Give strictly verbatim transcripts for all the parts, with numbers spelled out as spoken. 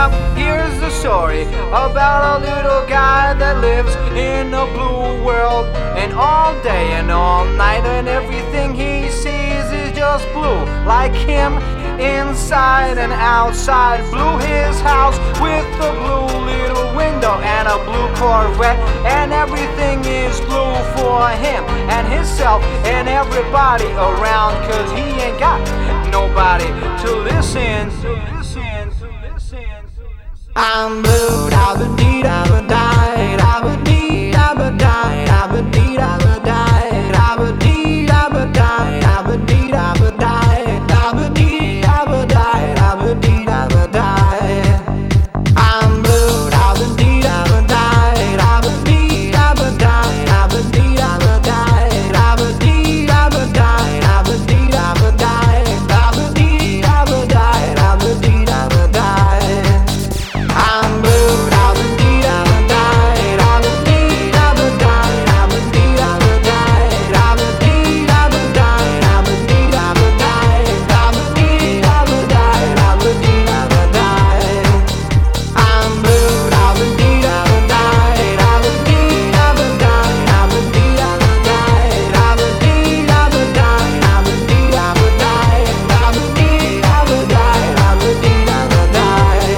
Now here's the story about a little guy that lives in a blue world, and all day and all night and everything he sees is just blue. Like him, inside and outside. Blue his house with a blue little window and a blue Corvette, and everything is blue for him and himself and everybody around, cause he ain't got nobody to listen, to listen, to listen. I'm blue, da ba dee da ba die, da ba dee da ba die, da ba dee da ba die, da ba dee da ba die, da ba dee da ba die, da ba dee da ba die, da ba dee da ba die. I'm blue, da ba dee da ba die, da ba dee da ba die, da ba dee da ba die, da ba dee da ba die, da ba dee da ba die, da ba dee da ba die, da ba dee da ba die. I'm blue, da ba dee da ba die, da ba dee da ba die, da ba dee da ba die, da ba dee da ba die, da ba dee da ba die, da ba dee da ba die, da ba dee da ba die. I'm blue, da ba dee da ba die, da ba dee da ba die, da ba dee da ba die, da ba dee da ba die, da ba dee da ba die, da ba dee da ba die, da ba dee da ba die.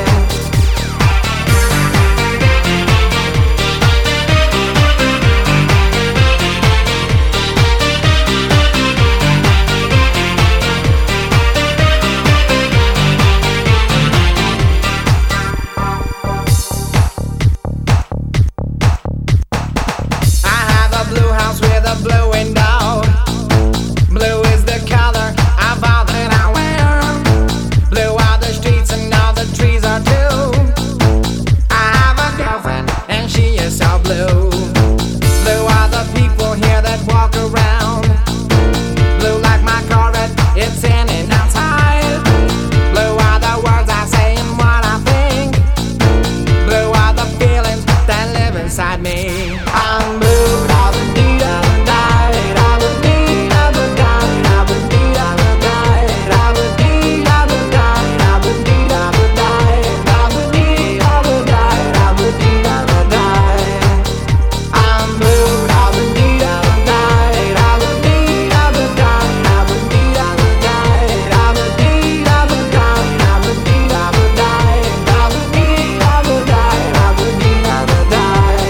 I have a blue house with a blue window. Blue is the color of all that I wear. Blue are the streets and all the trees are too. I have a girlfriend and she is so blue. Blue are the people here that walk around. Blue like my Corvette, it's in and outside. Blue are the words I say and what I think. Blue are the feelings that live inside me. I'm blue, da ba dee da ba die, da ba dee da ba die, da ba dee da ba die, da ba dee da ba die, da ba dee da ba die, da ba dee da ba die, da ba dee da ba die. I'm blue, da ba dee da ba die, da ba dee da ba die, da ba dee da ba die, da ba dee da ba die, da ba dee da ba die, da ba dee da ba die, da ba dee da ba die.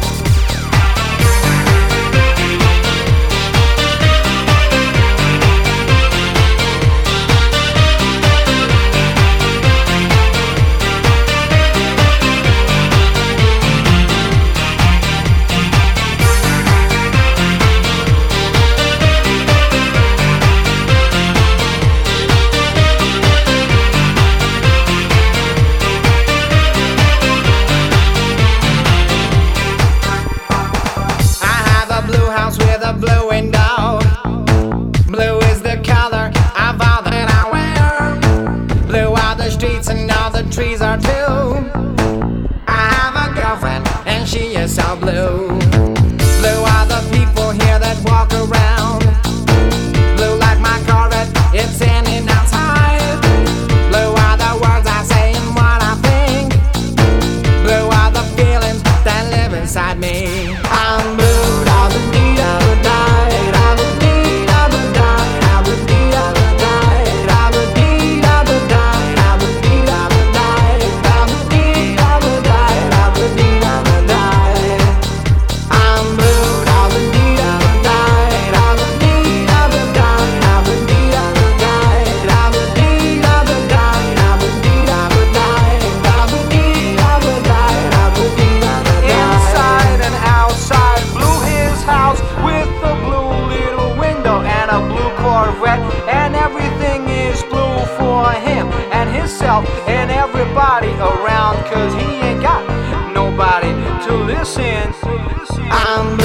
I have a blue house with a blue window. Blue is the color of all that I wear. Blue are the streets and all the trees are too. I have a girlfriend and she is so blue. Blue are the people here that walk around. Blue like my Corvette, it's in and outside. Blue are the words I say and what I think. Blue are the feelings that live inside me. I'm blue, da ba dee da ba die, da ba dee da ba die, da ba dee da ba die, da ba dee da ba die, da ba dee da ba die, da ba dee da ba die, da ba dee da ba die. I'm blue, da ba dee da ba die, da ba dee da ba die, da ba dee da ba die, da ba dee da ba die, da ba dee da ba die, da ba dee da ba die, da ba dee da ba die. Inside and outside, blue his house with a blue little window and a blue Corvette, and everything is blue for him and himself and everybody around, cause he ain't got nobody to listen. I'm